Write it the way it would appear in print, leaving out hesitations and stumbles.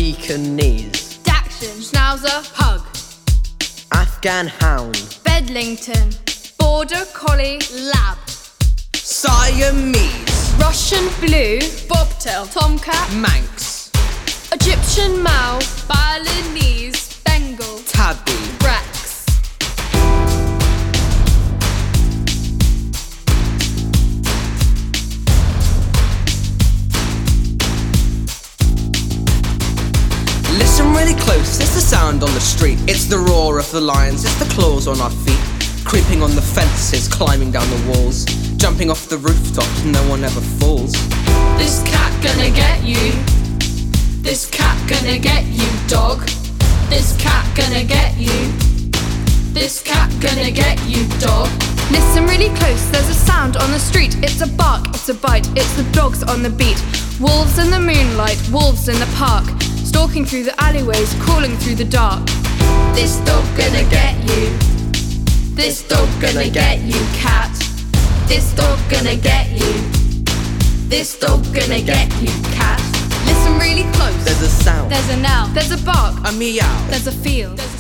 Pekingese, Dachshund, Schnauzer, Pug, Afghan Hound, Bedlington, Border Collie, Lab, Siamese, Russian Blue, Bobtail, Tomcat, Manx, Egyptian Mau, Balinese, Bengal, Tabby, Rex. Listen really close, it's the sound on the street. It's the roar of the lions, it's the claws on our feet. Creeping on the fences, climbing down the walls, jumping off the rooftops, no one ever falls. This cat gonna get you. This cat gonna get you, dog. This cat gonna get you. This cat gonna get you, dog. Listen really close, there's a sound on the street. It's a bark, it's a bite, it's the dogs on the beat. Wolves in the moonlight, wolves in the park, stalking through the alleyways, crawling through the dark. This dog gonna get you. This dog gonna get you, cat. This dog gonna get you. This dog gonna get you, cat. Listen really close. There's a sound, There's a knell. There's a bark. a meow. There's a feel.